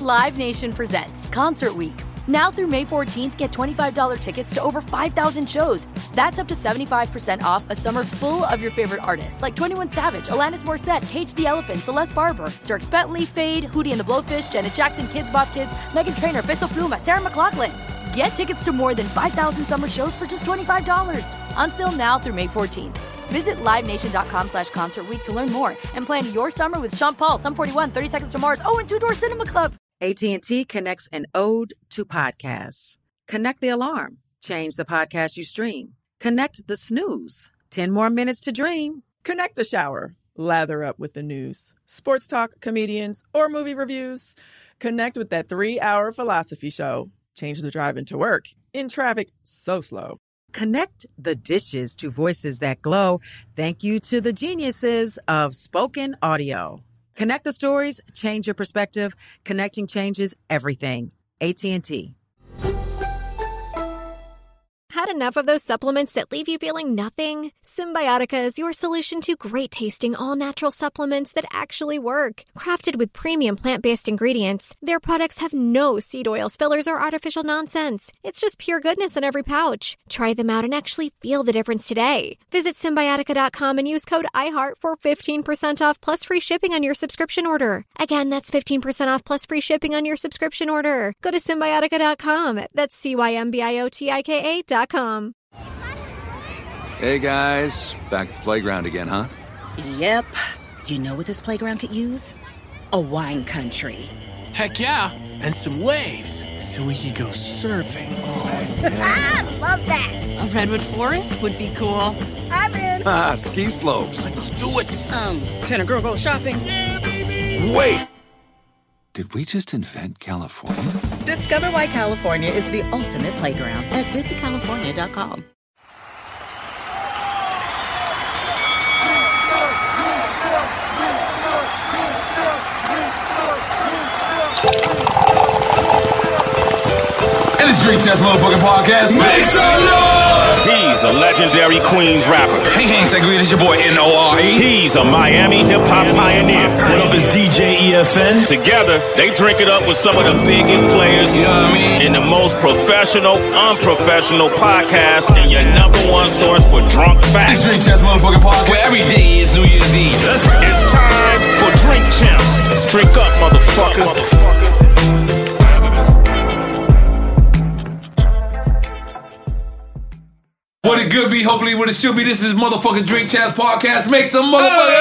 Live Nation presents Concert Week. Now through May 14th, get $25 tickets to over 5,000 shows. That's up to 75% off a summer full of your favorite artists like 21 Savage, Alanis Morissette, Cage the Elephant, Celeste Barber, Dierks Bentley, Fade, Hootie and the Blowfish, Janet Jackson, Kidz Bop Kids, Meghan Trainor, Peso Pluma, Sarah McLachlan. Get tickets to more than 5,000 summer shows for just $25. Until now through May 14th. Visit LiveNation.com/Concert Week to learn more and plan your summer with Sean Paul, Sum 41, 30 Seconds to Mars, and Two Door Cinema Club. AT&T connects an ode to podcasts. Connect the alarm. Change the podcast you stream. Connect the snooze. 10 more minutes to dream. Connect the shower. Lather up with the news. Sports talk, comedians, or movie reviews. Connect with that 3-hour philosophy show. Change the drive into work in traffic so slow. Connect the dishes to voices that glow. Thank you to the geniuses of spoken audio. Connect the stories, change your perspective. Connecting changes everything. AT&T. Had enough of those supplements that leave you feeling nothing? Symbiotica is your solution to great-tasting, all-natural supplements that actually work. Crafted with premium plant-based ingredients, their products have no seed oils, fillers, or artificial nonsense. It's just pure goodness in every pouch. Try them out and actually feel the difference today. Visit Symbiotica.com and use code IHEART for 15% off plus free shipping on your subscription order. Again, that's 15% off plus free shipping on your subscription order. Go to Symbiotica.com. That's CYMBIOTIKA.com. Hey guys, back at the playground again, huh? Yep. You know what this playground could use? A wine country. Heck yeah, and some waves so we could go surfing. Oh, yeah. Love that. A redwood forest would be cool. I'm in. Ski slopes. Let's do it. Can a girl go shopping? Yeah, baby. Wait. Did we just invent California? Discover why California is the ultimate playground at visitcalifornia.com. And it's Drink Champs motherfucking podcast. Make some noise! He's a legendary Queens rapper. Hey, Sangria, this your boy N.O.R.E. He's a Miami hip-hop pioneer. What up is DJ EFN? Together, they drink it up with some of the biggest players, you know what I mean? In the most professional, unprofessional podcast, and your #1 source for drunk facts. It's Drink Champs motherfucking podcast, where every day is New Year's Eve. It's time for Drink Champs. Drink up, motherfucker. What it could be, hopefully what it should be. This is motherfucking Drink Champs podcast. Make some motherfucking...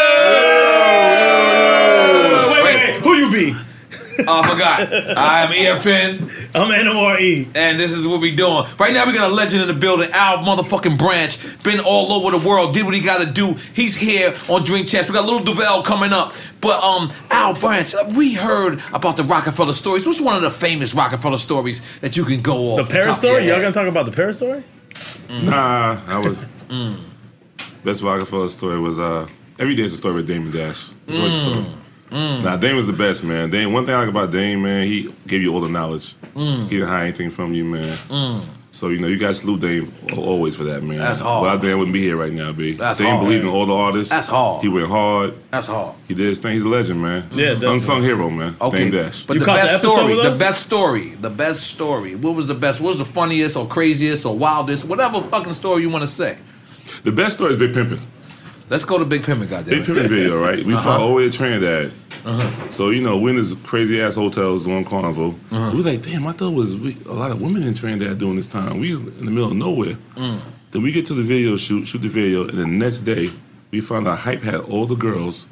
Wait. Who you be? I forgot. I'm EFN. I'm N.O.R.E. And this is what we doing. Right now we got a legend in the building. Al motherfucking Branch. Been all over the world. Did what he got to do. He's here on Drink Champs. We got Little Duval coming up. But Al Branch, we heard about the Rockefeller stories. What's one of the famous Rockefeller stories that you can go off? The Paris story? Y'all gonna talk about the Paris story? Nah, I was... Best Rockefeller story was... every day is a story with Dame and Dash. It's always a story. Nah, Dame was the best, man. Dame, one thing I like about Dame, man, he gave you all the knowledge. He didn't hide anything from you, man. So, you know, you guys salute Dame always for that, man. That's hard. Without Dame, wouldn't be here right now, B. That's Dame hard. believed in all the artists. That's hard. He went hard. That's hard. He did his thing. He's a legend, man. Yeah, definitely. Unsung hero, man. Okay. Dame Dash. But You the caught best the episode story, with the us? best story. What was the best? What was the funniest or craziest or wildest? Whatever fucking story you want to say. The best story is Big Pimpin'. Let's go to Big Pimpin', goddamn. Big Pimpin' video, right? We fought all the way to Trinidad. So, you know, we're in this crazy-ass hotels doing carnival. We was like, damn, I thought it was a lot of women in Trinidad during this time. We was in the middle of nowhere. Then we get to the video shoot the video, and the next day, we found out Hype had all the girls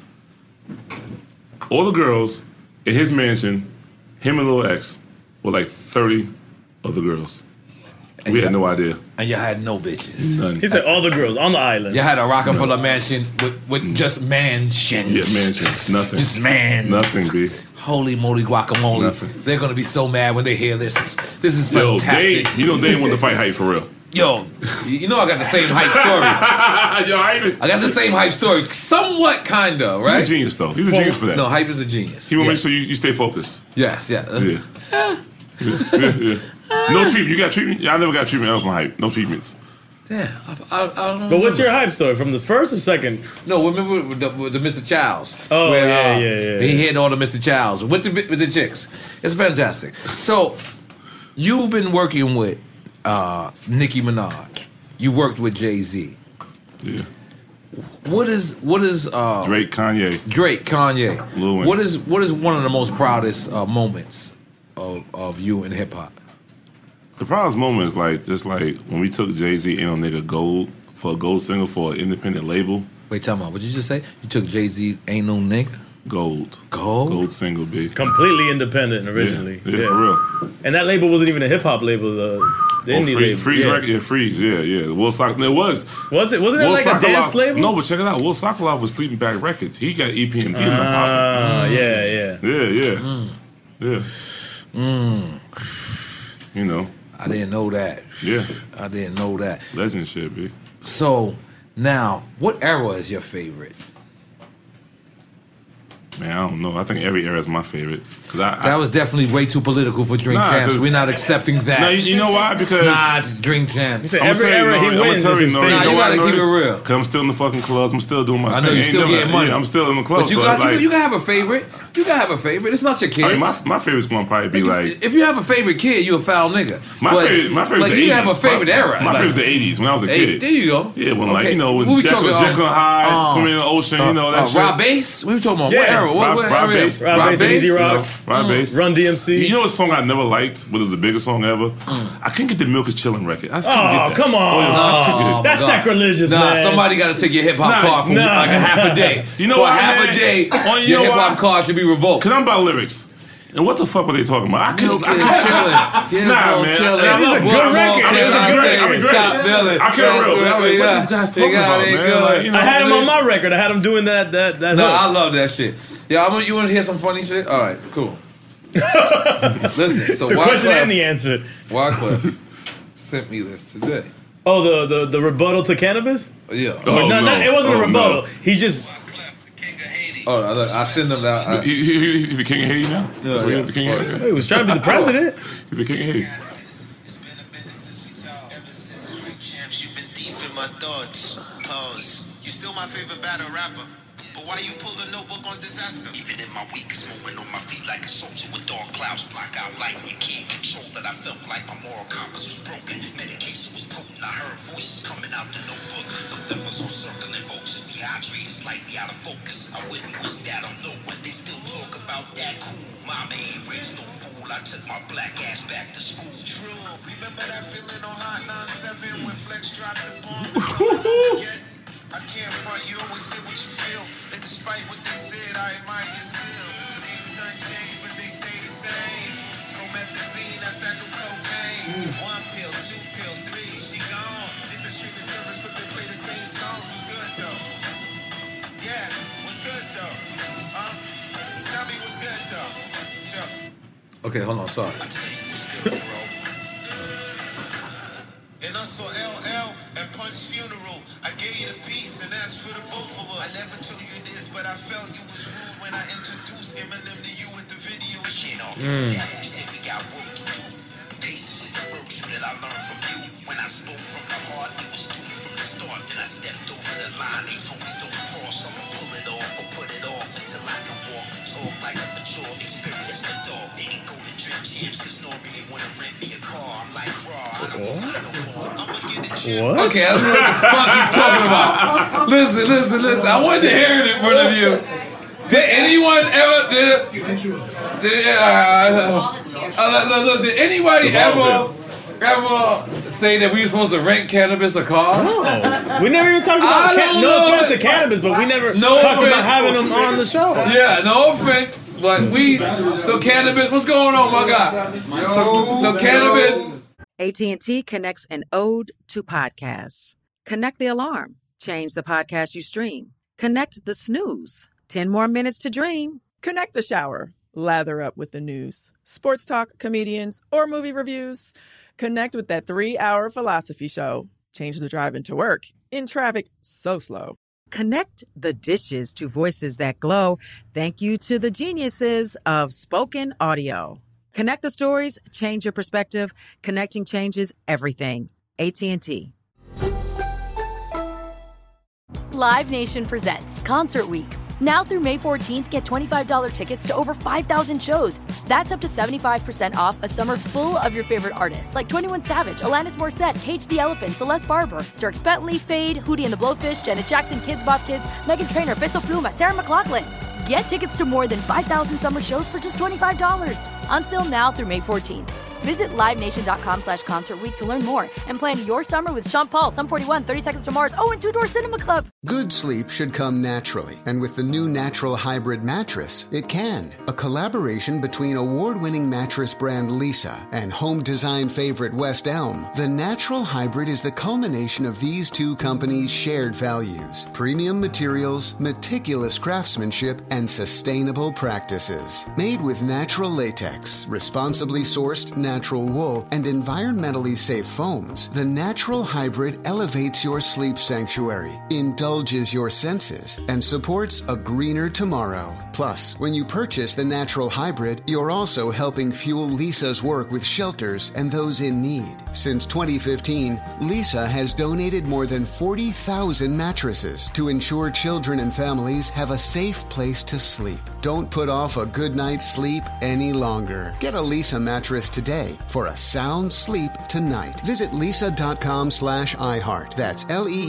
in his mansion, him and Lil X, were like 30 other girls. And we had no idea. And you had no bitches. None. He said all the girls on the island. You had a Rockefeller mansion with just mansions. Yeah, mansions. Nothing. Just mans. Nothing, B. Holy moly guacamole. Nothing. They're going to be so mad when they hear this. This is Yo, fantastic. you know they wanted to fight Hype for real. Yo, you know I got the same hype story. Yo, I got the same hype story. Somewhat, kind of, right? He's a genius, though. He's a genius for that. No, Hype is a genius. He will make sure you stay focused. Yes, yeah. Yeah. No treatment. You got treatment? Yeah, I never got treatment else on Hype. No treatments. Damn, I don't know. But what's your hype story from the first or second? No, remember with the Mr. Childs? Oh, where, yeah. He hit all the Mr. Childs with the chicks. It's fantastic. So you've been working with Nicki Minaj. You worked with Jay-Z. Yeah. What is Drake, Kanye, Lil Wayne. What is one of the most proudest moments of you in hip hop? The proudest moment is just like when we took Jay-Z Ain't No Nigga Gold for a gold single for an independent label. Wait, tell me, what did you just say? You took Jay-Z Ain't No Nigga? Gold single, B. Completely independent originally. Yeah, for real. And that label wasn't even a hip hop label, the indie label. Freeze record, yeah, Freeze, yeah. Will Sokolov, it was. Was it? Wasn't it like a dance label? No, but check it out. Will Sokolov was Sleeping Bag Records. He got EP and P in the pocket. Yeah. You know. I didn't know that. Yeah. I didn't know that. Legend shit, B. So, now, what era is your favorite? Man, I don't know. I think every era is my favorite. That was definitely way too political for Drink Champs. We're not accepting that. No, you know why? Because it's not Drink Champs. Every era he wins is his favorite. You gotta keep it real. Because I'm still in the fucking clubs. I'm still doing my thing. I know you're still getting money. Yeah, I'm still in the clubs. But you can have a favorite. You can have a favorite. It's not your kids. I mean, my favorite's going to probably be like... If you have a favorite kid, you a foul nigga. My favorite's like, the 80s. You have a favorite era. My favorite's the 80s, when I was a kid. There you go. Yeah, when when Jekyll Hyde, swimming in the ocean, that shit. Rob Bass? We were talking about what era? What Rob era? Rob Bass, Easy Rock, Rob Bass, Run DMC. You know what song I never liked, but it's the biggest song ever? I couldn't get the Milk is Chillin' record. I just couldn't get that. Come on. That's sacrilegious, man. Somebody got to take your hip hop card for like a half a day. You know for what, half a day, your hip hop card should be revoked. Because I'm about lyrics. And what the fuck were they talking about? Milk is chilling. Nah, man. It's a good record. I can't real. What these guys talking about, man? I had him on my record. I had him doing that. No, hook. I love that shit. Yeah, you want to hear some funny shit? All right, cool. Listen, so the question and the answer. Wyclef sent me this today. Oh, the rebuttal to cannabis? Yeah. It wasn't a rebuttal. He just... Oh, I send him that. He's the king of Haiti now? Yeah, he's the king of Haiti. He was trying to be the president. He's the king of Haiti. You've been deep in my thoughts. Pause. You still my favorite battle rapper. But why you pull a notebook on disaster? Even in my weakest moment on my feet like a soldier with dark clouds block out light. You can't control that. I felt like my moral compass was broken. Medication was potent. I heard voices coming out the notebook. Looked up, I saw circling vultures. Dehydrated, slightly out of focus. I wouldn't wish that on no one. They still talk about that cool. Mama ain't raised no fool. I took my black ass back to school. True. Remember that feeling on Hot 97 when Flex dropped the bomb? I can't front. You always say what you feel. And despite what they said, I admire your zeal. Things done change, but they stay the same. Promethazine, that's that new cocaine. 1 pill, 2 pill, 3, she gone. Different streaming servers, but they play the same songs. Was good though. Yeah, what's good though? Tell me what's good though. Sure. Okay, hold on, sorry. I tell you what's good, bro. And I saw LL at Punch's funeral. I gave you the peace, and that's for the both of us. I never told you this, but I felt you was rude when I introduced Eminem to you at the video. Shit on that. You said we got work to do. Patience is the virtue that I learned from you. When I spoke from the heart, it was doomed from the start. Then I stepped over the line. They told me don't cross. I'ma pull it off or put it off until I can walk and talk like a mature, experienced adult. They didn't go to Drink Champs because Nori didn't want to rent me a car. I'm like, raw. I don't want no more. I'ma get a chip. Okay, I don't know what the fuck he's talking about. Listen. I wanted to hear it in front of you. Did anyone ever? Did anybody ever say that we were supposed to rent cannabis a car? No. We never even talked about no offense to cannabis, but we never talked about having them on the show. Yeah, no offense. But so cannabis, what's going on, my guy? So cannabis. AT&T connects an ode to podcasts. Connect the alarm. Change the podcast you stream. Connect the snooze. 10 more minutes to dream. Connect the shower. Lather up with the news, sports talk, comedians, or movie reviews. Connect with that 3-hour philosophy show. Change the drive into work in traffic so slow. Connect the dishes to voices that glow. Thank you to the geniuses of spoken audio. Connect the stories, change your perspective. Connecting changes everything. AT&T. Live Nation presents Concert Week. Now through May 14th, get $25 tickets to over 5,000 shows. That's up to 75% off a summer full of your favorite artists like 21 Savage, Alanis Morissette, Cage the Elephant, Celeste Barber, Dierks Bentley, Fade, Hootie and the Blowfish, Janet Jackson, Kids Bop Kids, Meghan Trainor, Bissell Pluma, Sarah McLachlan. Get tickets to more than 5,000 summer shows for just $25. Until now through May 14th. Visit LiveNation.com/Concert Week to learn more and plan your summer with Sean Paul, Sum 41, 30 Seconds to Mars, and Two Door Cinema Club. Good sleep should come naturally, and with the new Natural Hybrid mattress, it can. A collaboration between award-winning mattress brand Leesa and home design favorite West Elm, the Natural Hybrid is the culmination of these two companies' shared values: premium materials, meticulous craftsmanship, and sustainable practices. Made with natural latex, responsibly sourced natural wool, and environmentally safe foams, the Natural Hybrid elevates your sleep sanctuary, indulges your senses, and supports a greener tomorrow. Plus, when you purchase the Natural Hybrid, you're also helping fuel Leesa's work with shelters and those in need. Since 2015, Leesa has donated more than 40,000 mattresses to ensure children and families have a safe place to sleep. Don't put off a good night's sleep any longer. Get a Leesa mattress today for a sound sleep tonight. Visit leesa.com/iHeart. That's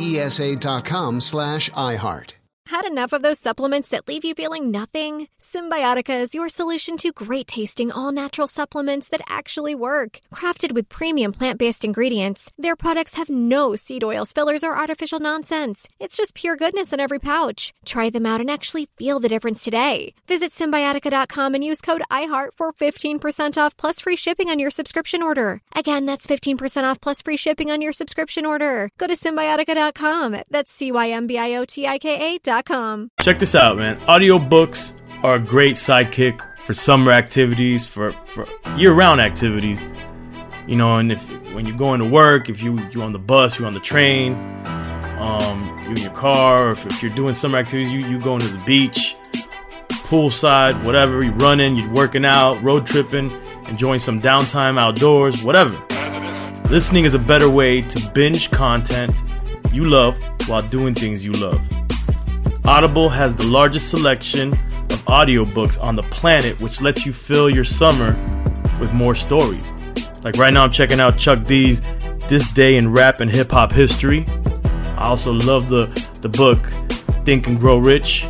LEESA.com/iHeart. Had enough of those supplements that leave you feeling nothing? Symbiotica is your solution to great-tasting, all-natural supplements that actually work. Crafted with premium plant-based ingredients, their products have no seed oils, fillers, or artificial nonsense. It's just pure goodness in every pouch. Try them out and actually feel the difference today. Visit Symbiotica.com and use code IHEART for 15% off plus free shipping on your subscription order. Again, that's 15% off plus free shipping on your subscription order. Go to Symbiotica.com. That's CYMBIOTIKA.com. Check this out, man. Audiobooks are a great sidekick for summer activities, for year-round activities. You know, and when you're going to work, if you're on the bus, you're on the train, you're in your car, or if you're doing summer activities, you going to the beach, poolside, whatever, you're running, you're working out, road tripping, enjoying some downtime outdoors, whatever. Listening is a better way to binge content you love while doing things you love. Audible has the largest selection of audiobooks on the planet, which lets you fill your summer with more stories. Like right now I'm checking out Chuck D's This Day in Rap and Hip Hop History. I also love the book Think and Grow Rich.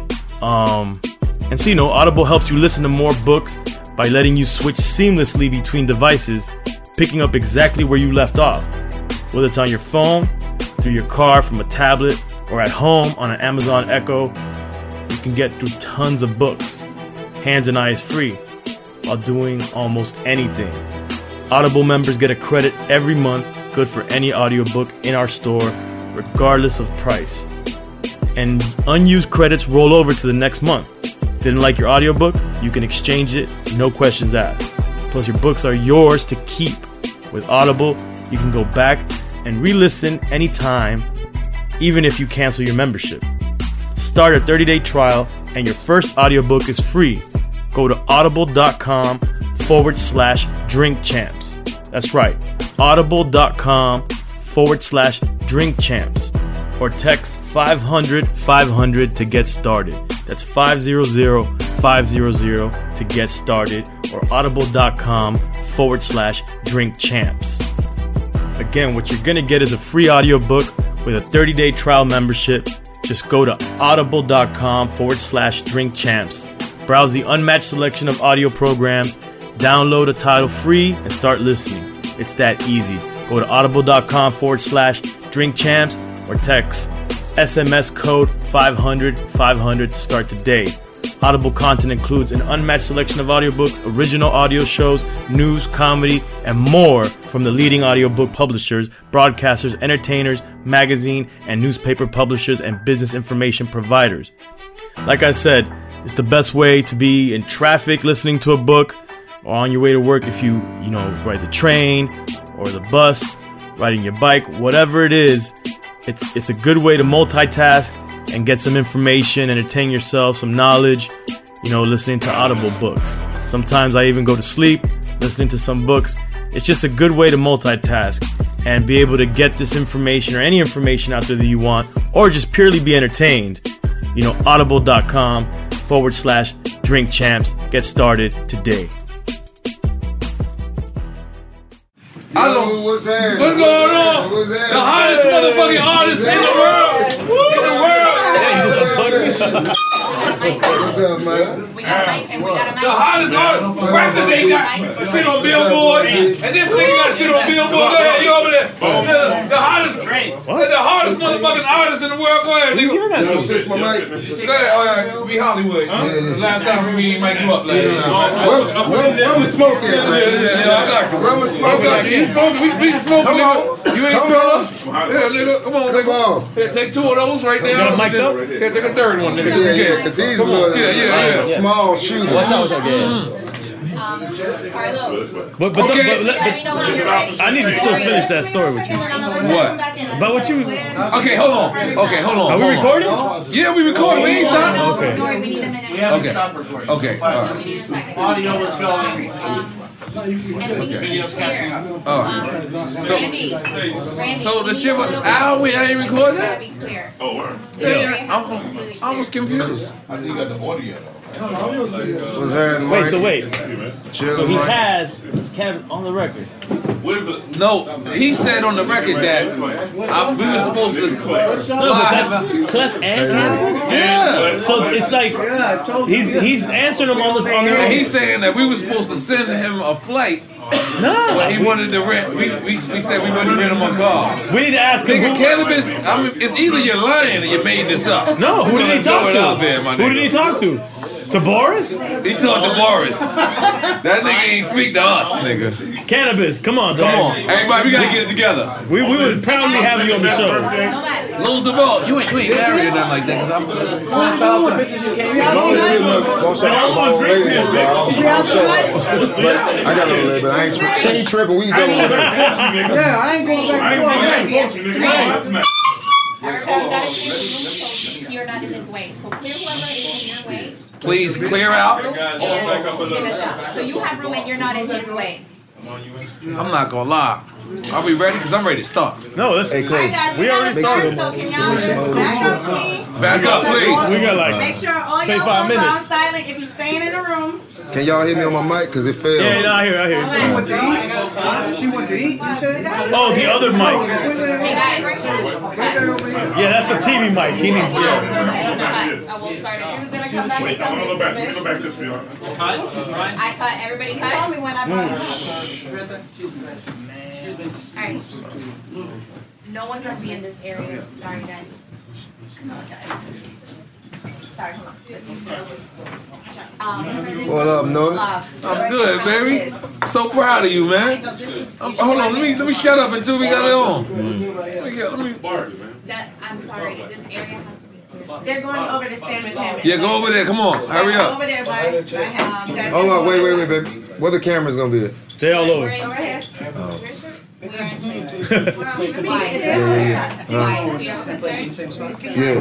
And so, you know, Audible helps you listen to more books by letting you switch seamlessly between devices, picking up exactly where you left off. Whether it's on your phone, through your car, from a tablet, or at home on an Amazon Echo, you can get through tons of books, hands and eyes free, while doing almost anything. Audible members get a credit every month, good for any audiobook in our store, regardless of price. And unused credits roll over to the next month. Didn't like your audiobook? You can exchange it, no questions asked. Plus, your books are yours to keep. With Audible, you can go back and re-listen anytime, even if you cancel your membership. Start a 30-day trial and your first audiobook is free. Go to audible.com/drinkchamps. That's right, audible.com/drinkchamps. Or text 500-500 to get started. That's 500-500 to get started, or audible.com/drinkchamps. Again, what you're gonna get is a free audiobook with a 30-day trial membership. Just go to audible.com/drinkchamps. Browse the unmatched selection of audio programs, download a title free, and start listening. It's that easy. Go to audible.com/drinkchamps or text SMS code 500-500 to start today. Audible content includes an unmatched selection of audiobooks, original audio shows, news, comedy, and more from the leading audiobook publishers, broadcasters, entertainers, magazine and newspaper publishers, and business information providers. Like I said, it's the best way to be in traffic listening to a book, or on your way to work if you ride the train or the bus, riding your bike, whatever it is. It's a good way to multitask and get some information, entertain yourself, some knowledge, listening to Audible books. Sometimes I even go to sleep listening to some books. It's just a good way to multitask and be able to get this information or any information out there that you want, or just purely be entertained. You know, audible.com/Drink Champs. Get started today. What's going on? The hottest motherfucking artist in the world. What's up, man? We got a mic and we got a mic. The hottest artist. Rappers ain't got shit on billboards, and this nigga got shit on billboards. Go ahead, you over there. The hottest motherfucking artist in the world. Go ahead, nigga. Yo, fix my mic. Go ahead. Oh yeah, we Hollywood. Last time we ain't mic you up last time. Where we smoking, man? Yeah, I got you. Where we smoking? You smoking? We smoking, Come nigga. on. You ain't Come smell on. us? Yeah, nigga. Come on, nigga. Here, take 2 of those right there. You got a mic up? Here, take a third one, nigga. Yeah, these little small shooters. Watch out, Carlos. But Let me know when you're ready. I need to still finish that story with you. What? But what you? Okay, hold on. Are we recording? Yeah, we recording. We ain't stopping. Okay. Nori, we need a minute. We haven't stopped recording. Okay. All right. We need a second. Audio is going. Video's catching up. So the shit was Al, we ain't recording that? Oh, word. Yeah, I was confused. I think you got the audio though. Wait, so he has Kevin on the record. No, he said on the record that we were supposed to. No, but that's Clef and Kevin. Yeah. So it's like he's answering him on the. And he's saying that we were supposed to send him a flight. No, but he wanted to rent. We said we wouldn't rent him a car. We need to ask him. Nigga, cannabis. I mean, it's either you're lying or you made this up. No, who did he talk to? Who did he talk to? To Boris? He talked to Boris. That nigga ain't speak to us, nigga. Cannabis, come on. Everybody, we gotta get it together. We would proudly have you on the show. Lil Duval, you ain't married or nothing like that, because I'm gonna shout out the bitches you can't I got a little bit, but I ain't tripping. She ain't tripping, we double with her. Yeah, I ain't going back and forth. You're not in his way. So clear whoever is in your way. Please clear out. And give a shot. So you have room and you're not in his way. I'm not gonna lie. Are we ready? Because I'm ready to start. No, let's. Hey, Clay. We already started. So can y'all just back up, please? Back up, please. We got like Make sure all your 25 phones are on minutes. silent if you're staying in the room. Can y'all hit me on my mic? Because it failed. Yeah, no, I hear. She went to eat, you said? Oh, the other mic. Hey guys. Yeah, that's the TV mic. He needs. I will start it. Who's gonna come back? Wait, I'm gonna go back this way. I cut. Everybody cut. Tell me when I'm Alright. No one can be in this area. Sorry, guys. Come on, guys. Sorry, hold on. What up, Noah? I'm good, baby. So proud of you, man. Hold on, let me shut up until we got it on. I'm sorry. This area has to be clear. They're going over the salmon cabinet. Yeah, go over there. Come on, hurry up. Over there, bud. You guys Hold on, wait, baby. Where the camera's gonna be at? They all over. Over here. Oh. Yeah.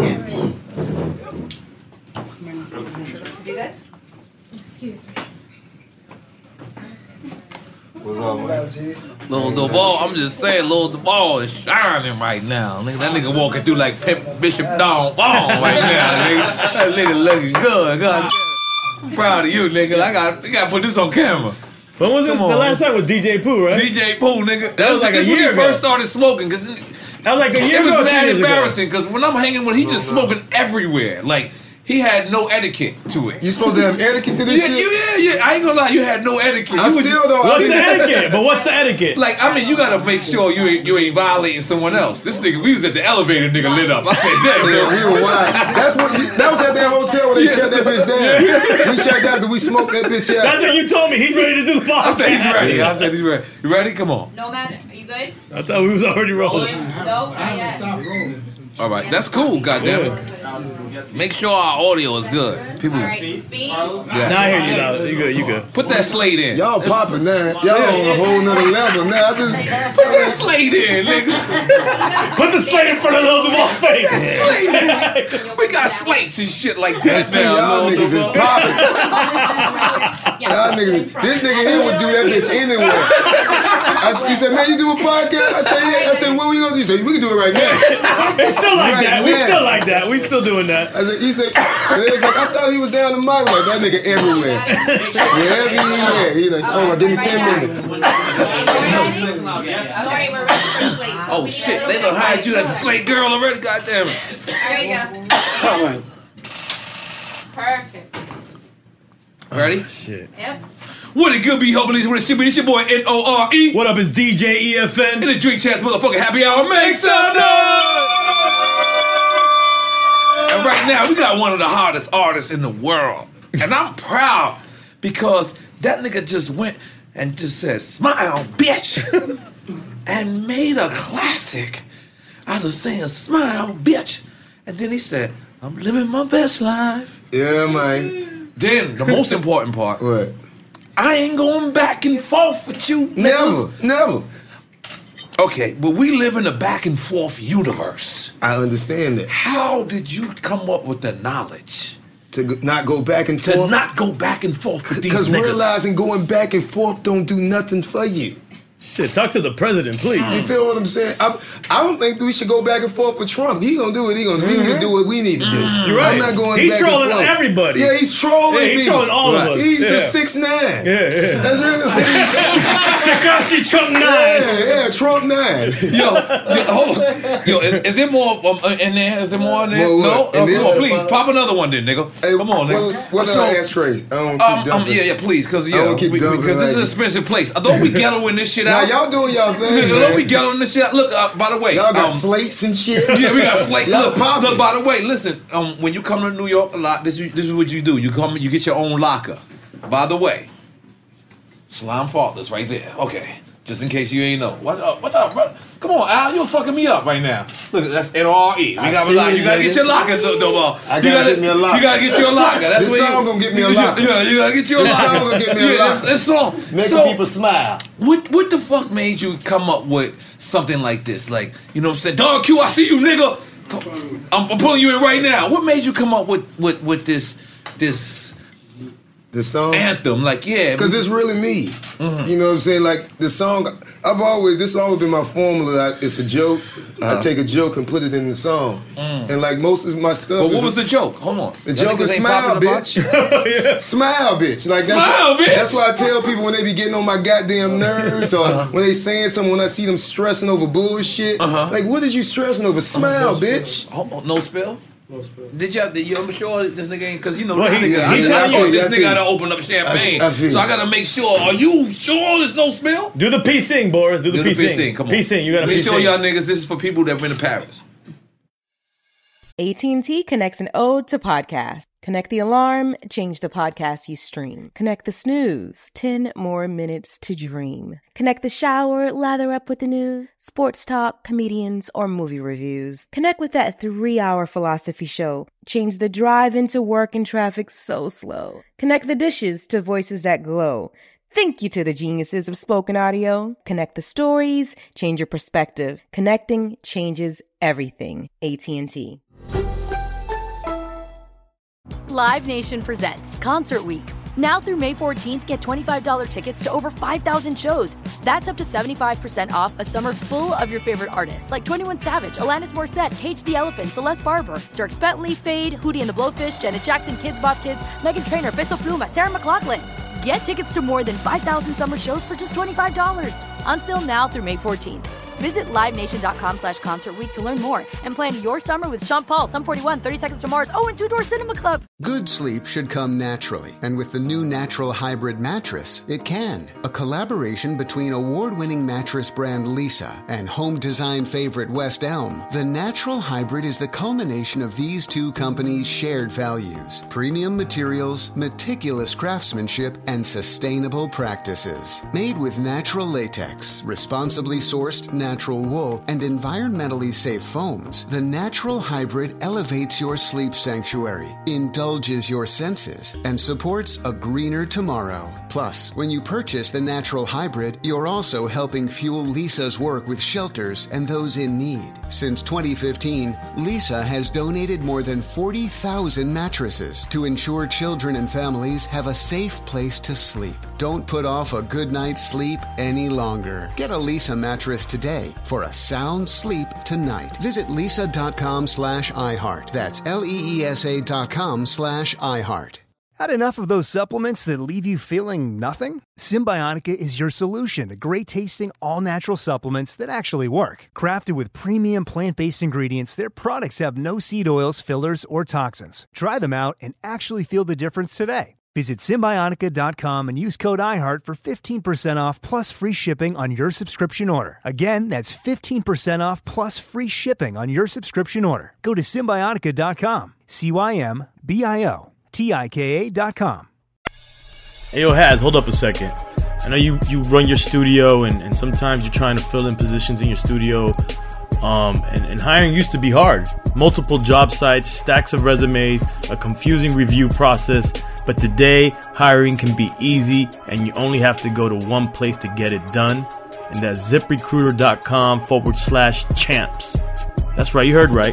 You good? Excuse me. What's up, man? Lil Duval, I'm just saying, Lil Duval is shining right now. Nigga, that nigga walking through like Bishop Don Ball right now, nigga. That nigga looking good. God damn. I'm proud of you, nigga. I gotta put this on camera. When was it? The last time was DJ Pooh, right? DJ Pooh, nigga. That was like a year when he ago. first started smoking, because that was like a year ago. It was ago, 2 mad years ago. embarrassing, because when I'm hanging with him, he just smoking everywhere. Like, he had no etiquette to it. You supposed to have etiquette to this shit? Yeah. I ain't gonna lie, you had no etiquette. I still though. What's the etiquette? But what's the etiquette? Like, I mean, you gotta make sure you ain't violating someone else. This nigga, we was at the elevator, nigga lit up. I said, damn, Yeah, we were wild. That was at that hotel where they shut that bitch down. We shut down because we smoked that bitch out. That's what you told me. He's ready to do the podcast. I said he's ready. I said he's ready. You ready? Come on. No matter. Are you good? I thought we was already rolling. No, not yet. All right, that's cool. Goddamn it. Make sure our audio is good. People. All right, speed. Yeah. Now I hear you now. You good? You good? Put that slate in. Y'all popping now. Y'all on a whole nother level now. Put that slate in, nigga. Put the slate in front of those of our face. Slate. We got slates and shit like that. See, y'all niggas is popping. Y'all niggas, this nigga here would do that bitch anywhere. He said, man, you do a podcast? I said, yeah. I said, what we gonna do? He said, we can do it right now. It's still like Right that. now. We still like that. We still doing that. I said, he said, and it was like, I thought he was down the mic. Like, that nigga everywhere. Wherever he is. He like, oh, give me 10 minutes. Oh shit, they done hired you as a slate girl already, goddamn it. There you go. All right. Perfect. Ready? Shit. Yep. What it good be, hopefully, what it should be. This your boy, N-O-R-E. What up, it's DJ EFN. And it's Drink Chats motherfucking happy hour. Make some noise! And right now, we got one of the hardest artists in the world. And I'm proud because that nigga just went and just said, smile, bitch. And made a classic out of saying, smile, bitch. And then he said, I'm living my best life. Yeah, man. Then, the most important part. What? I ain't going back and forth with you. Niggas. Never. Okay, but we live in a back and forth universe. I understand that. How did you come up with the knowledge? To not go back and forth? To not go back and forth with these niggas. Because realizing going back and forth don't do nothing for you. Shit, talk to the president, please. You feel what I'm saying? I don't think we should go back and forth with Trump. He gonna do what he gonna do. We need to do what we need to do. You're right. I'm not going He's back trolling and forth. everybody. Yeah, he's trolling Yeah, he's people. trolling all of us. He's Yeah. a 6'9". Yeah. That's really Tekashi Trump 9. Yeah, Trump 9. Yo, hold on. Yo, is there more in there? Is there more in there? What? No? In Come this? on, please, pop another one then, nigga. Hey, come on, nigga. What's So, our ashtray? I don't keep dumping. yeah, please, because don't keep dumping because this is an like expensive place. Although we ghettoing this shit Now out. y'all doing y'all thing, Although we man. ghettoing this shit out. Look, by the way. Y'all got slates and shit. Yeah, we got slate. Y'all Look, popping. by the way, listen. When you come to New York a lot, this is what you do. You come, you get your own locker. By the way, Slime Faultless right there. Okay, just in case you ain't know. What's up, bro? Come on, Al, you're fucking me up right now. Look, that's N-R-E. You gotta get your locker, though. I gotta get me a locker. You gotta get your locker. That's This what song gonna get me a locker. Yeah, you gotta get your This locker. song gonna get me a locker. This song. Making people smile. What the fuck made you come up with something like this? Like, you know what I'm saying? Dog Q, I see you, nigga. I'm pulling you in right now. What made you come up with this song? Anthem? Like, yeah. Because it's really me. Mm-hmm. You know what I'm saying? Like, the song, this has always been my formula. It's a joke. I take a joke and put it in the song. And like most of my stuff. But what was the joke? Hold on. The joke is smile, bitch. Smile, bitch. Like Smile, bitch. That's why I tell people when they be getting on my goddamn nerves or when they saying something, when I see them stressing over bullshit. Like, what is you stressing over? Smile, bitch. No spill? Did you? I'm sure this nigga ain't, because you know Well, this he- nigga. he This telling you- nigga gotta open up champagne, I feel so I you. gotta make sure. Are you sure there's no spill? Do the P-Sing, Boris. Do the P-Sing. Come on. P-Sing. You gotta Make sure P-Sing. y'all niggas. This is for people that been to Paris. AT&T connects an ode to podcast. Connect the alarm, change the podcast you stream. Connect the snooze, 10 more minutes to dream. Connect the shower, lather up with the news, sports talk, comedians, or movie reviews. Connect with that 3-hour philosophy show. Change the drive into work and traffic so slow. Connect the dishes to voices that glow. Thank you to the geniuses of spoken audio. Connect the stories, change your perspective. Connecting changes everything. AT&T. Live Nation presents Concert Week. Now through May 14th, get $25 tickets to over 5,000 shows. That's up to 75% off a summer full of your favorite artists like 21 Savage, Alanis Morissette, Cage the Elephant, Celeste Barber, Dierks Bentley, Fade, Hootie and the Blowfish, Janet Jackson, Kids Bop Kids, Meghan Trainor, Peso Pluma, Sarah McLachlan. Get tickets to more than 5,000 summer shows for just $25. Until now through May 14th. Visit livenation.com/Concert Week to learn more and plan your summer with Sean Paul, Sum 41, 30 Seconds to Mars, and Two Door Cinema Club. Good sleep should come naturally, and with the new Natural Hybrid mattress, it can. A collaboration between award-winning mattress brand Leesa and home design favorite West Elm, the Natural Hybrid is the culmination of these two companies' shared values: premium materials, meticulous craftsmanship, and sustainable practices. Made with natural latex, responsibly sourced natural wool, and environmentally safe foams, the Natural Hybrid elevates your sleep sanctuary, indulges your senses, and supports a greener tomorrow. Plus, when you purchase the Natural Hybrid, you're also helping fuel Leesa's work with shelters and those in need. Since 2015, Leesa has donated more than 40,000 mattresses to ensure children and families have a safe place to sleep. Don't put off a good night's sleep any longer. Get a Leesa mattress today for a sound sleep tonight. Visit leesa.com/iHeart. That's LEESA.com/iHeart. Had enough of those supplements that leave you feeling nothing? Symbiotica is your solution to great-tasting, all-natural supplements that actually work. Crafted with premium plant-based ingredients, their products have no seed oils, fillers, or toxins. Try them out and actually feel the difference today. Visit Symbiotica.com and use code iHeart for 15% off plus free shipping on your subscription order. Again, that's 15% off plus free shipping on your subscription order. Go to Symbiotica.com, CYMBIOTIKA.com. Hey, yo, Haz, hold up a second. I know you run your studio, and sometimes you're trying to fill in positions in your studio. And hiring used to be hard. Multiple job sites, stacks of resumes, a confusing review process. But today, hiring can be easy, and you only have to go to one place to get it done. And that's ZipRecruiter.com/champs. That's right, you heard right.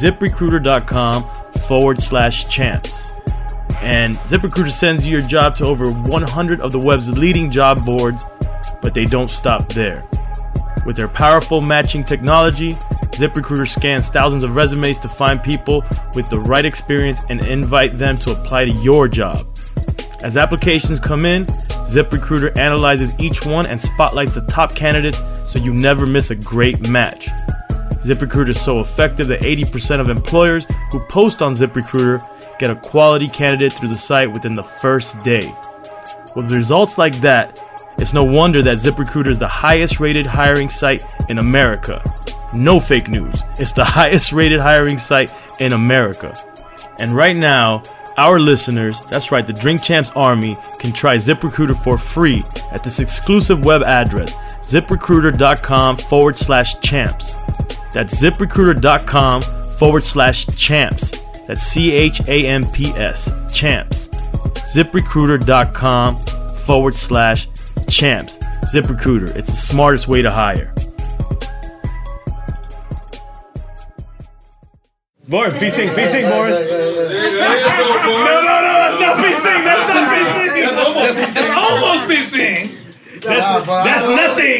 ZipRecruiter.com/champs. And ZipRecruiter sends you your job to over 100 of the web's leading job boards, but they don't stop there. With their powerful matching technology, ZipRecruiter scans thousands of resumes to find people with the right experience and invite them to apply to your job. As applications come in, ZipRecruiter analyzes each one and spotlights the top candidates so you never miss a great match. ZipRecruiter is so effective that 80% of employers who post on ZipRecruiter get a quality candidate through the site within the first day. With results like that, it's no wonder that ZipRecruiter is the highest rated hiring site in America. No fake news. It's the highest rated hiring site in America. And right now, our listeners, that's right, the Drink Champs Army, can try ZipRecruiter for free at this exclusive web address, ZipRecruiter.com/champs. That's ZipRecruiter.com/champs. That's CHAMPS, champs. ZipRecruiter.com/champs. ZipRecruiter, it's the smartest way to hire. Boris, B-Sing, Boris. No, that's not B-Sing. That's almost B-Sing. That's nothing.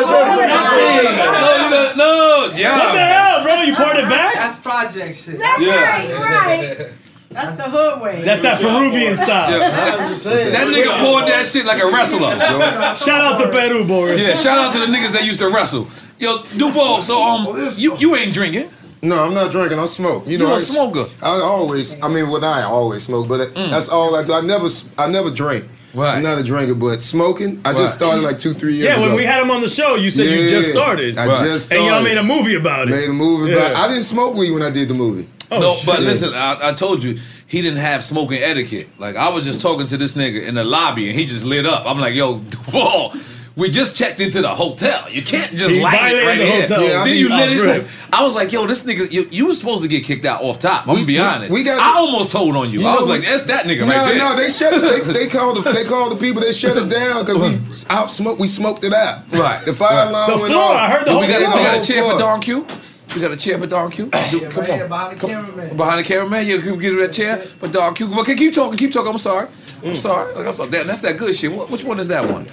No, yeah. What the hell, bro? You poured it back? That's project shit. That's right. That's the hood way. That's that Peruvian style. That nigga poured that shit like a wrestler. Shout out to Peru, Boris. Yeah, shout out to the niggas that used to wrestle. Yo, Duval, so you ain't drinking. No, I'm not drinking. I smoke. You a smoker. I always smoke, but that's all I do. I never drink. Right. I'm not a drinker, but smoking, I just started like 2-3 years ago. Yeah, when we had him on the show, you said you just started. I just started. And y'all made a movie about it. Made a movie about it. I didn't smoke weed when I did the movie. But listen, I told you, he didn't have smoking etiquette. Like, I was just talking to this nigga in the lobby, and he just lit up. I'm like, yo, Duval, we just checked into the hotel. You can't just light it right here. Yeah, then you lit it. I was like, yo, this nigga, you was supposed to get kicked out off top. I'm gonna be honest. I almost told on you. I was like, that's that nigga right there. No, they shut it. They called the people. They shut it down because we smoked it out. Right. The fire alarm went off. I heard the whole floor. We got a chair for Don Q. We got a chair for Don Q. Come on. Behind the cameraman. Behind the cameraman. You can get that chair for Don Q. Okay, keep talking. I'm sorry. That's that good shit. Which one is that one?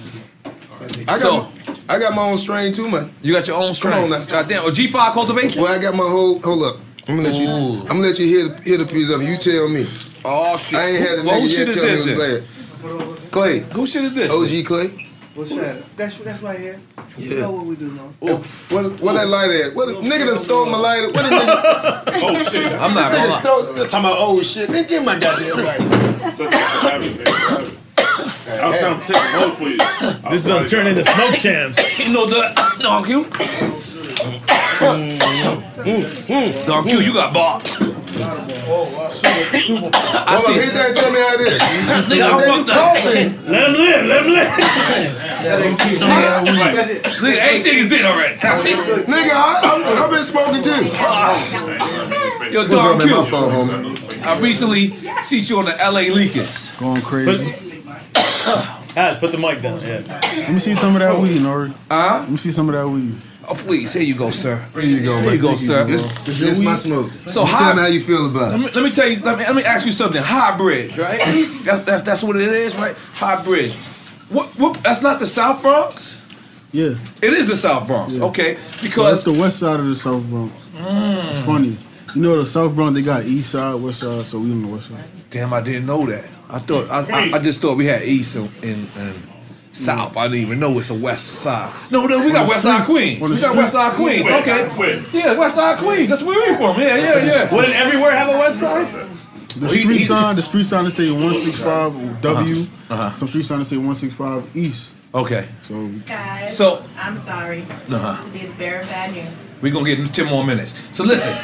I got my own strain too, man. You got your own strain? Come on now. Goddamn. G5 cultivation? Well, I got my whole. Hold up. I'm gonna let you hear the piece of it. You tell me. Oh shit. I ain't had the nigga yet tell me it was bad. Clay. Who shit is this? OG Clay. What's that? That's right here. You know what we do now. What that lighter at? What nigga done stole my lighter? What a nigga? Oh shit! I'm not This gonna nigga lie. stole. Talking about old shit. Nigga, give my goddamn lighter. I was trying to take a vote for you. This is gonna turn into smoke champs. You know the Don Q? Don Q, you got bobs. Hold on, hit that and tell me how it is. Nigga, I'm fucked up. Let him live. Let him live. Nigga, everything is in already. Nigga, I've been smoking too. Yo, What's Don up, man? Q. My fault, homie. I recently seen you on the LA Leakers. Going crazy. Guys, put the mic down. Yeah. Let me see some of that weed, Nori. Let me see some of that weed. Oh, please. Here you go, sir. Here you go, man. Here you go, sir. This my smoke. So tell me how you feel about it. Let me tell you. Let me ask you something. Hybrid, right? that's what it is, right? Hybrid. What? That's not the South Bronx. Yeah. It is the South Bronx. Yeah. Okay, Well, because that's the west side of the South Bronx. It's funny. You know the South Bronx, they got east side, west side, so we on the west side. damn, I didn't know that. I thought I just thought we had East and South. I didn't even know it's a West Side. No, we got West Side Queens. We got West Side Queens. Okay, yeah, West Side Queens. That's where we're from. Yeah. Wouldn't everywhere have a West Side? The street sign they say 165 W. Some street sign they say 165 East. Okay. So Guys, I'm sorry. Uh-huh. To be the bearer of bad news. We're gonna get 10 more minutes. So listen.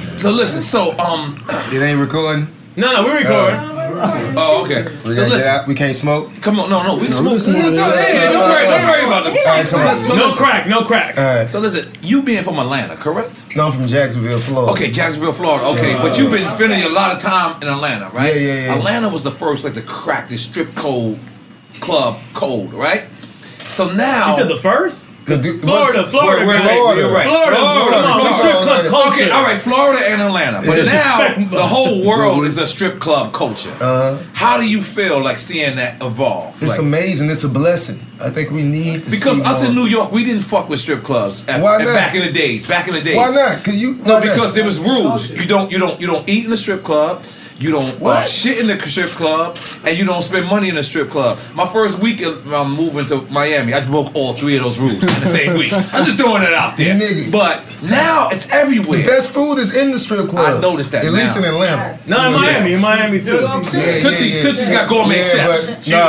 It ain't recording? No, we're recording. Oh, okay. So listen. We can't smoke? Come on, no, we can smoke. Hey, don't worry about the No crack. So listen, you being from Atlanta, correct? No, I'm from Jacksonville, Florida. Okay, Jacksonville, Florida. Okay, but you've been spending a lot of time in Atlanta, right? Yeah. Atlanta was the first to crack the strip club code, right? So now You said the first? Florida. You're right. Florida. Strip club culture. Okay, all right, Florida and Atlanta. But now the whole world is a strip club culture. How do you feel like seeing that evolve? It's amazing. It's a blessing. I think we need to because see us more. in New York, we didn't fuck with strip clubs. Why not? Back in the days. Why not? Because there was rules. You don't eat in the strip club. You don't shit in the strip club, and you don't spend money in the strip club. My first week moving to Miami, I broke all 3 of those rules in the same week. I'm just throwing it out there. But now it's everywhere. The best food is in the strip club. I noticed that. At least in Atlanta. No, in Miami too. Tootsie's got gourmet chefs.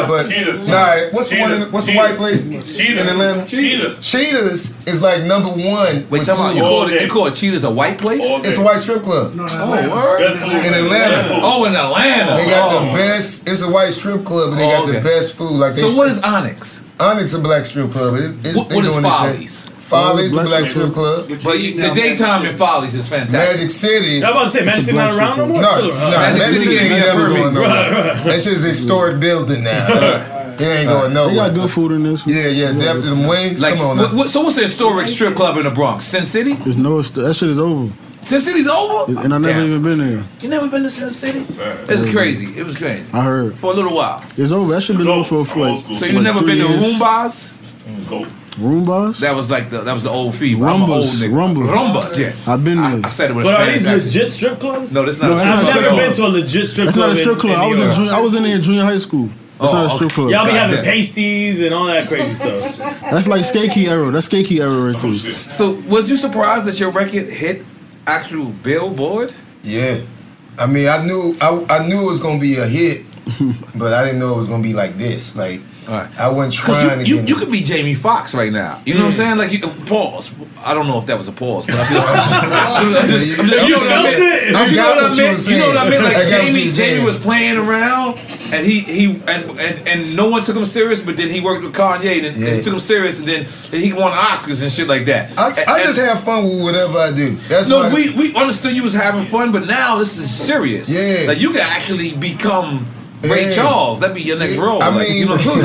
What's the white place in Atlanta? Cheetah's is like number one. Wait, tell me, you call it Cheetah's a white place? It's a white strip club. Word? In Atlanta. Oh, in Atlanta. They got the best. It's a white strip club, and they got the best food. So what is Onyx? Onyx a black strip club. What is Follies? Follies a black strip club. But the daytime in Follies is fantastic. Magic City. I was about to say, Magic City not around no more? No, Magic City ain't never going nowhere. That shit's a historic building now. It ain't going nowhere. They got good food in this. Yeah, definitely. Them wings. Come on now. So what's the historic strip club in the Bronx? Sin City? There's no. That shit is over. Sin City's over? And I never even been there. You never been to Sin City? It's crazy. It was crazy. I heard. For a little while. It's over. That shit been over for like. So you never been to Roombas? Roombas? That was the old fee. Rumbas, yeah. I've been there. I said it with But a are Spanish these accent. legit strip clubs? No, that's not a strip I've club. never been to a legit strip That's club. not a strip club. In New York. I was in there in junior high school. That's not a strip club. Y'all be having pasties and all that crazy stuff. That's like Skate Key era. That's Skate Key era right there. So was you surprised that your record hit actual Billboard? Yeah. I mean, I knew it was gonna be a hit, but I didn't know it was gonna be like this. Like, I wasn't trying to get. You could be Jamie Foxx right now. You know what I'm saying? Like, pause. I don't know if that was a pause, but I'm just. You felt it. You know what I meant? You know what I meant? Like Jamie was playing around, and and no one took him serious. But then he worked with Kanye, and he took him serious, and then he won Oscars and shit like that. I just have fun with whatever I do. We understood you was having fun, but now this is serious. Yeah, like you can actually become Ray Charles. That'd be your next role. I mean,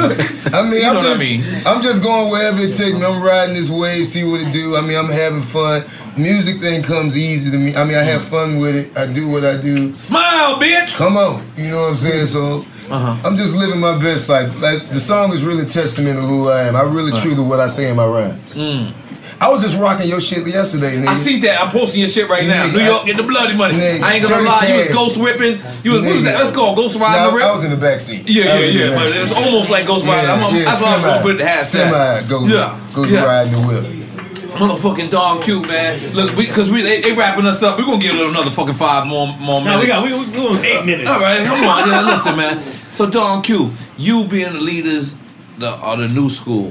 I'm just going wherever it takes me. I'm riding this wave, see what it do. I mean, I'm having fun. Music thing comes easy to me. I mean, I have fun with it. I do what I do. Smile, bitch. Come on, you know what I'm saying? So I'm just living my best life. Like the song is really testament to who I am. I really true to what I say in my rhymes. I was just rocking your shit yesterday, nigga. I see that. I'm posting your shit right now. Nigga, New York, get the bloody money. Nigga, I ain't gonna lie. You was ghost whipping. You was, what was that? Let's go. Ghost riding the rip. I was in the backseat. Yeah. But it was almost like ghost riding. That's why I was gonna put the hashtag. Ghost riding the whip. Motherfucking Don Q, man. Look, because they wrapping us up. We're gonna give another fucking 5 more minutes. No, we got 8 minutes. All right, come on. Yeah, listen, man. So Don Q, you being the leaders of the new school.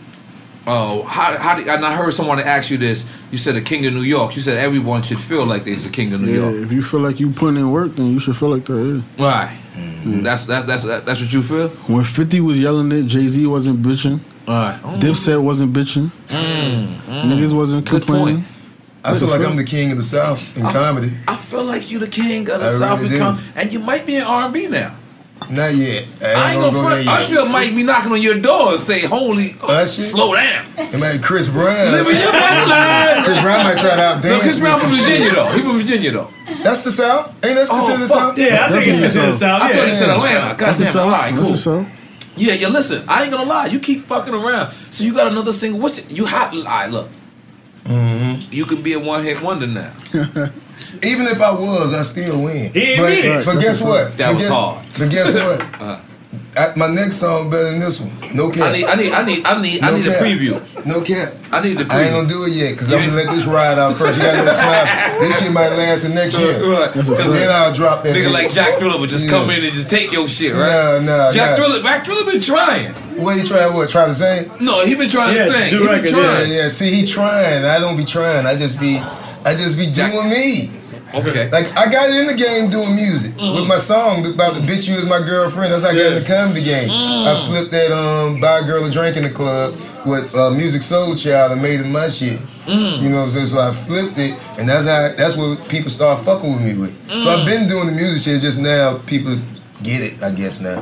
How do, and I heard someone ask you this. You said the king of New York. You said everyone should feel like they're the king of New York. If you feel like you putting in work, then you should feel like that. Yeah. Right. Mm-hmm. That's what you feel. When 50 was yelling it, Jay-Z wasn't bitching. Right. Dipset wasn't bitching. Niggas wasn't complaining. I feel like I'm the king of the South in comedy. I feel like you the king of the South in comedy, and you might be in R&B now. Not yet. I ain't gonna front. Usher might be knocking on your door and say, "Holy, slow down." It might be Chris Brown. Living your best life. Chris Brown might try to outdance. No, Chris Brown from Virginia though. He from Virginia though. That's the South. Ain't that considered the South? Yeah, I think it's considered the South. I thought he said Atlanta. That's the South. All right, cool. That's the South. Yeah. Listen, I ain't gonna lie. You keep fucking around. So you got another single. You hot? All right, look. Mm-hmm. You can be a one-hit wonder now. Even if I was, I still win. But guess what? That was hard. But guess what? My next song better than this one. No cap. I need a preview. No cap. I need the preview. I ain't gonna do it yet because I'm gonna let this ride out first. You gotta let it slide. This shit might last till next year. Because then I'll drop that. Nigga like Jack Thriller would just come in and just take your shit, right? No. Jack Thriller been trying. What he trying? What? Try to sing? No, he been trying to sing. He been trying. Yeah. See, he trying. I don't be trying. I just be doing me. Okay. Like, I got in the game doing music with my song about the bitch you as my girlfriend. That's how I got in the comedy game. I flipped that buy a girl a drink in the club with Music Soul Child and made it my shit. You know what I'm saying? So I flipped it, and that's what people start fucking with me with. So I've been doing the music shit, just now people get it, I guess now.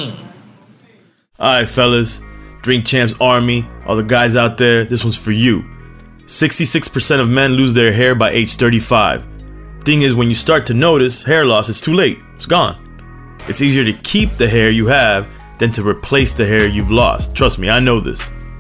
Alright, fellas, Drink Champs Army, all the guys out there, this one's for you. 66% of men lose their hair by age 35. Thing is, when you start to notice hair loss, it's too late. It's gone. It's easier to keep the hair you have than to replace the hair you've lost. Trust me, I know this.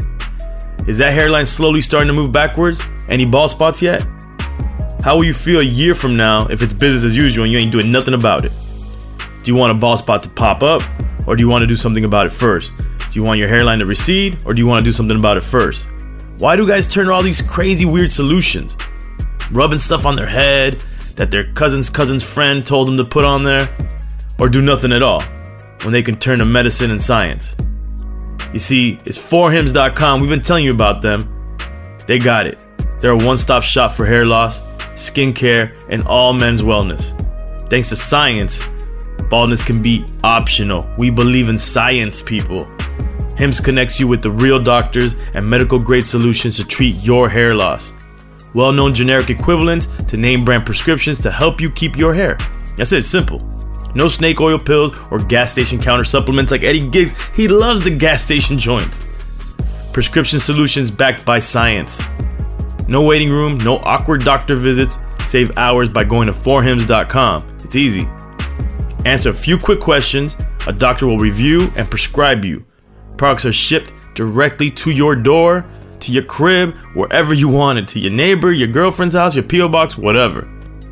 Is that hairline slowly starting to move backwards? Any bald spots yet? How will you feel a year from now if it's business as usual and you ain't doing nothing about it? Do you want a bald spot to pop up, or do you want to do something about it first? Do you want your hairline to recede, or do you want to do something about it first? Why do guys turn to all these crazy weird solutions? Rubbing stuff on their head that their cousin's friend told them to put on there, or do nothing at all when they can turn to medicine and science. You see, it's 4hims.com. We've been telling you about them. They got it. They're a one-stop shop for hair loss, skincare, and all men's wellness. Thanks to science, baldness can be optional. We believe in science, people. Hims connects you with the real doctors and medical-grade solutions to treat your hair loss. Well-known generic equivalents to name-brand prescriptions to help you keep your hair. That's it, simple. No snake oil pills or gas station counter supplements like Eddie Giggs. He loves the gas station joints. Prescription solutions backed by science. No waiting room, no awkward doctor visits. Save hours by going to 4hims.com. It's easy. Answer a few quick questions. A doctor will review and prescribe you. Products are shipped directly to your door, to your crib, wherever you want it, to your neighbor, your girlfriend's house, your P.O. box, whatever.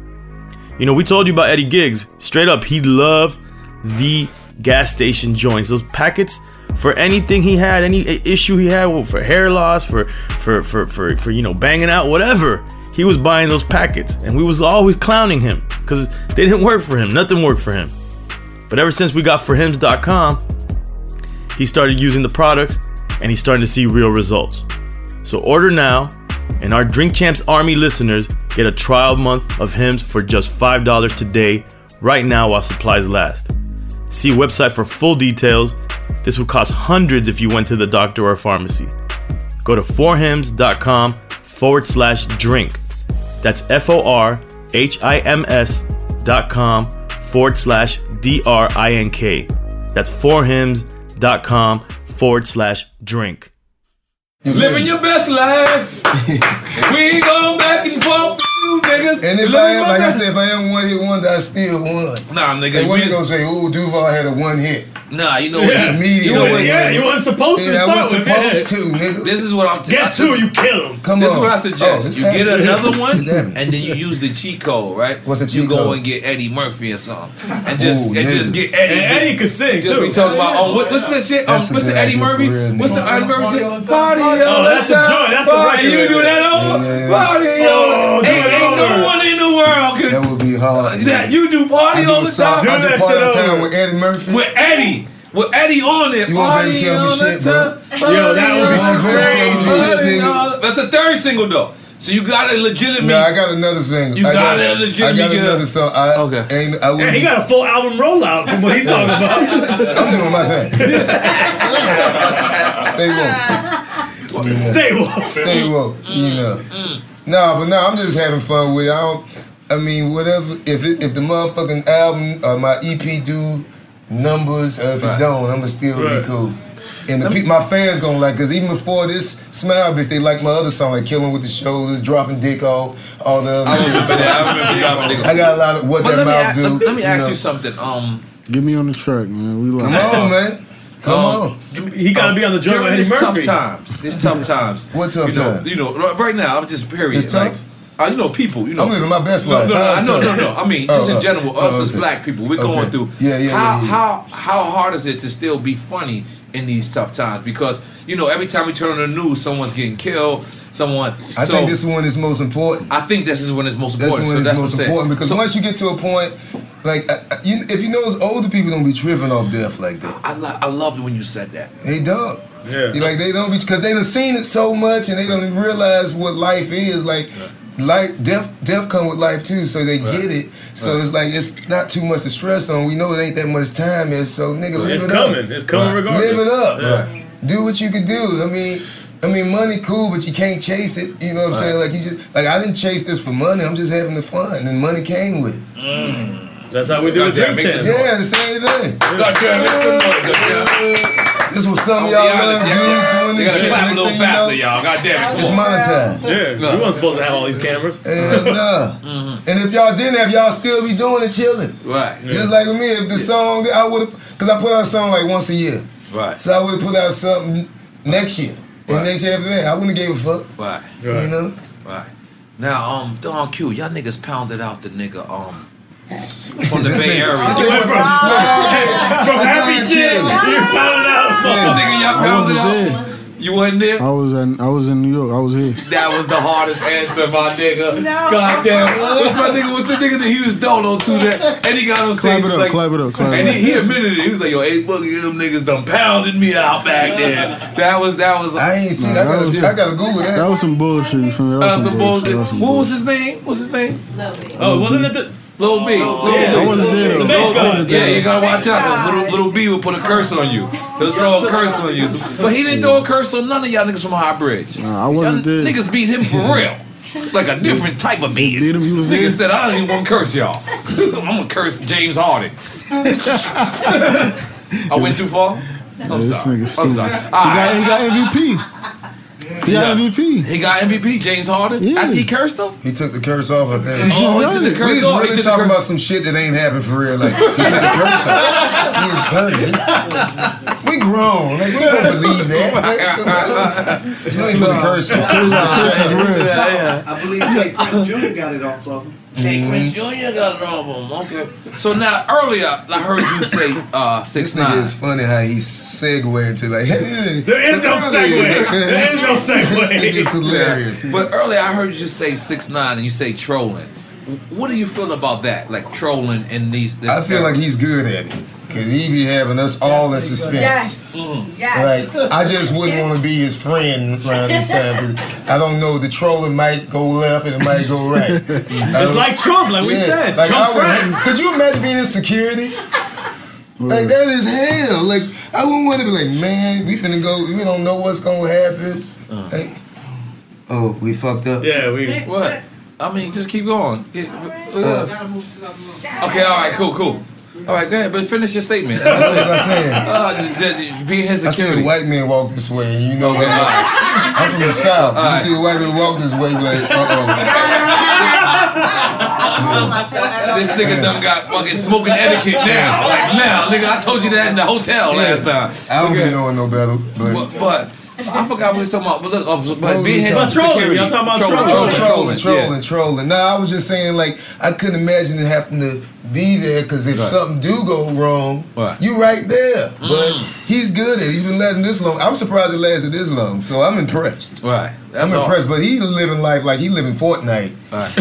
You know, we told you about Eddie Giggs. Straight up, he loved the gas station joints. Those packets for anything he had, any issue he had, for hair loss, for you know, banging out, whatever. He was buying those packets, and we was always clowning him because they didn't work for him. Nothing worked for him. But ever since we got forhims.com, he started using the products, and he's starting to see real results. So order now, and our Drink Champs Army listeners get a trial month of Hims for just $5 today, right now while supplies last. See website for full details. This would cost hundreds if you went to the doctor or pharmacy. Go to 4hims.com/drink. That's FORHIMS.com/DRINK. That's 4hims.com/drink. Living your best life. We go back and forth. YouTube niggas. And if I am, like I said, if I am one hit wonder, I still won. Nah, nigga. Like, what you gonna say? Ooh, Duval had a one hit. Nah, you know what? You wasn't supposed to I start wasn't with. supposed to, nigga. This is what I'm Get two, you kill him. Come This on. is what I suggest. You get another one, happening? and then you use the cheat code, right? What's the cheat You go code? and get Eddie Murphy or something, and just Ooh, just get Eddie. And Eddie can sing, just too. be talking about what's that shit? That's a What's the good Eddie idea Murphy? for real, What's the nigga. Eddie Murphy shit? Party all that's the a time. joint. That's the Party. record. You do that all? Yeah. Party all. Oh, Ain't no one in the world That could. would be hard. That you do party I do all a the song. time. I do that party shit all the time over. with Eddie Murphy. With Eddie. With Eddie on it. You won't Party better tell me all shit, the bro. time. Yo, that would be Party all the- That's the third single though. So you gotta legitimately. No, I got another single. You I gotta got legitimately get another song. I Yeah, wouldn't he got a full album rollout from what he's talking about. I'm doing my thing. Stay woke. Yeah. Stay woke. Stay woke. You know. Nah, but I'm just having fun with it. I mean, whatever. If the motherfucking album or my EP do numbers, or if it don't, I'ma still be cool. And my fans gonna like, cause even before this Smile Bitch, they like my other song, like Killing with the Shoulders, Dropping Dick Off, all the other shit. I remember Dropping Dick Off. I got a lot of What But That let Mouth Do. me ask know. you something. Get me on the track, man. We Come like on, man. Come on. He gotta be on the joint with During Eddie these Murphy. These tough times. What tough times? You know, right now, I'm just period. It's tough? You know, people. You know, I'm living my best no, life. no, How's no, tough? no. I mean, just in general, us as black people, we're going through. How hard is it to still be funny in these tough times? Because you know, every time we turn on the news, someone's getting killed. I think this is when it's most important. I think this is when it's most That's important. when So it's that's most important because once you get to a point, like if you notice, older people don't be tripping off death like that. I loved when you said that. They don't. Yeah. Like they don't be because they done seen it so much and they don't even realize what life is. Like death come with life too, so they get it. So it's like it's not too much to stress on. We know it ain't that much time, and so nigga, live It's it coming. up. It's coming regardless. Live it up. Yeah. Do what you can do. I mean, money cool, but you can't chase it. You know what I'm saying? Like I didn't chase this for money. I'm just having the fun, and money came with it. That's how we do it. Yeah, the same thing. This was some of I'll y'all be love honest, doing You gotta this shit. clap a Next little thing you faster, know, y'all. God damn it. it's my time. Yeah, we wasn't supposed to have all these cameras. And if y'all didn't have, y'all still be doing it, chilling. Right. Just like with me, if the song, I would have, because I put out a song like once a year. Right. So I would have put out something next year. And next year after that, I wouldn't have gave a fuck. Right. You know? Right. Now, Don Q, y'all niggas pounded out the nigga, from the Bay Area. From Happy Shit, you pounded out. Nigga, y'all pounded out. You wasn't there? I was in New York. I was here. That was the hardest answer, my nigga. No. God damn. What's the nigga that he was Dolo to that? And he got on stage. Clap it up. And he admitted it. He was like, yo, hey, Boogie, them niggas done pounded me out back there. That was. I ain't seen that. I gotta Google that. That was some bullshit. You feel me? That was some bullshit. What was his name? Oh, wasn't it the Lil B? I wasn't there. The bass guy. Yeah, you gotta watch out. Cause little B will put a curse on you. He'll throw a curse on you. But he didn't throw a curse on none of y'all niggas from High Bridge. Nah, I wasn't there. Niggas beat him for real. Like a different type of beating. Beat him, you was Nigga there? said, I don't even want to curse y'all. I'm gonna curse James Harden. I went too far? I'm This sorry. nigga's I'm stupid. sorry. He got MVP. He got MVP. He got MVP, James Harden? Yeah. After he cursed him? He took the curse off, I think. He took the We curse just off. He really took the talking curse- about some shit that ain't happened for real. Like, he took the curse off. He is cursing. We grown. Like, we don't believe that. You know he put the curse off. I believe Prince Jr. got it off of him. Hey, Prince Jr. got it off him. Okay. So now, earlier, I heard you say 6ix9ine. This nigga is funny how he segued into like, hey, There is no segue. There is no segue. This nigga's hilarious. But earlier, I heard you say 6ix9ine and you say trolling. What do you feel about that? Like trolling in these. I feel like he's good at it. Cause he be having us all in suspense. Yes. Yes. Like, I just wouldn't want to be his friend around this time. 'Cause I don't know, the trolling might go left and it might go right. It's like Trump, like we said. Like, Trump friends. could you imagine being in security? Like, that is hell. Like, I wouldn't want to be like, man, we finna go, we don't know what's gonna happen. Like, oh, we fucked up. Yeah, we. What? I mean, just keep going. Okay, all right, cool. All right, go ahead, but finish your statement. What was I saying? Being his I security. seen a white man walk this way, and you know that. I'm from the South. You see a white man walk this way, you're like, This nigga done got fucking smoking etiquette now. Like now, nigga, I told you that in the hotel last time. I don't be knowing no better, but I forgot what we were talking about. But look, but being his trolling. Y'all talking about trolling. No, I was just saying, like, I couldn't imagine it having to be there because if something do go wrong, you right there. But he's good at it. He's been lasting this long. I'm surprised it lasted this long, so I'm impressed. Right. I'm impressed, but he living life like he living Fortnite.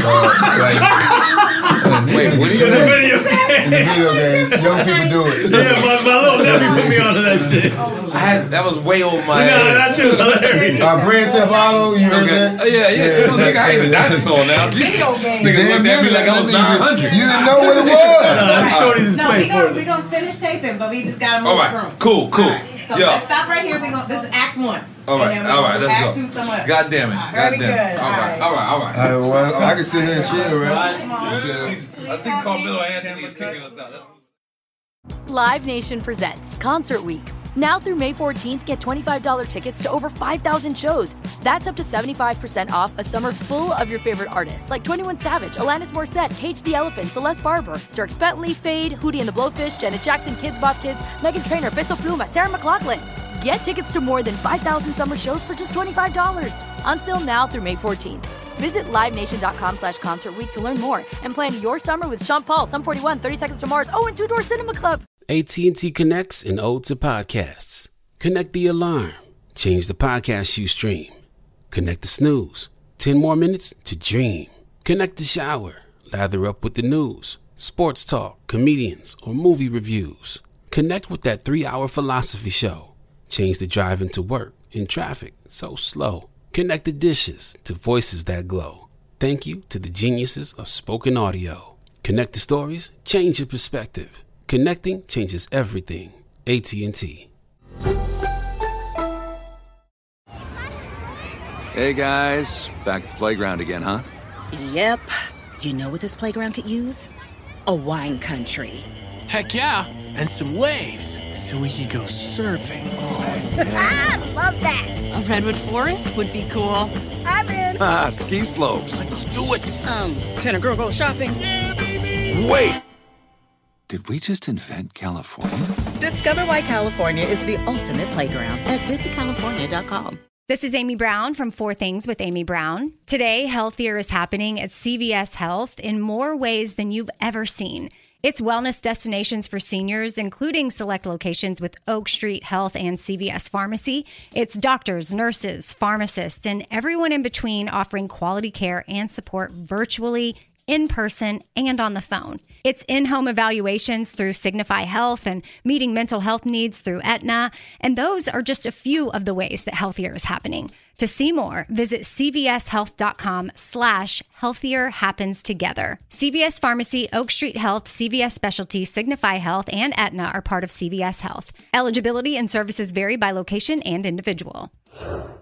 Wait, what are you saying? In the video game, young people do it. Yeah, my little nephew put me onto that shit. That was way over my head. No, that shit was hilarious. Grand Theft Auto, you heard that? Yeah. Nigga, I ain't a dinosaur now. This nigga looked at me like I was 900. You didn't know what it was. Shorty's we're gonna finish taping, but we just gotta move the room. Cool. Right, so let's stop right here. This is Act 1. All right, let's Act go. 2 somewhere. God damn it. Very good. All right. Well, I can sit here and chill, right? I think Carmelo Anthony is kicking us out. Live Nation presents Concert Week. Now through May 14th, get $25 tickets to over 5,000 shows. That's up to 75% off a summer full of your favorite artists like 21 Savage, Alanis Morissette, Cage the Elephant, Celeste Barber, Dierks Bentley, Fade, Hootie and the Blowfish, Janet Jackson, Kids Bop Kids, Meghan Trainor, Bissell Pluma, Sarah McLachlan. Get tickets to more than 5,000 summer shows for just $25. Until now through May 14th. Visit LiveNation.com/Concert Week to learn more and plan your summer with Sean Paul, Sum 41, 30 Seconds to Mars, and Two Door Cinema Club. AT&T connects an ode to podcasts. Connect the alarm. Change the podcast you stream. Connect the snooze. 10 more minutes to dream. Connect the shower. Lather up with the news, sports talk, comedians, or movie reviews. Connect with that 3-hour philosophy show. Change the drive into work in traffic so slow. Connect the dishes to voices that glow. Thank you to the geniuses of spoken audio. Connect the stories, change your perspective. Connecting changes everything. AT&T. Hey guys, back at the playground again, huh? Yep. You know what this playground could use? A wine country. Heck yeah, and some waves so we could go surfing. Love that. A redwood forest would be cool. I'm in. Ski slopes. Let's do it. Can a girl go shopping? Yeah, baby. Wait. Did we just invent California? Discover why California is the ultimate playground at visitcalifornia.com. This is Amy Brown from 4 Things with Amy Brown. Today, Healthier is happening at CVS Health in more ways than you've ever seen. It's wellness destinations for seniors, including select locations with Oak Street Health and CVS Pharmacy. It's doctors, nurses, pharmacists, and everyone in between offering quality care and support virtually, in person, and on the phone. It's in-home evaluations through Signify Health and meeting mental health needs through Aetna. And those are just a few of the ways that Healthier is happening. To see more, visit cvshealth.com/healthier happens together. CVS Pharmacy, Oak Street Health, CVS Specialty, Signify Health, and Aetna are part of CVS Health. Eligibility and services vary by location and individual.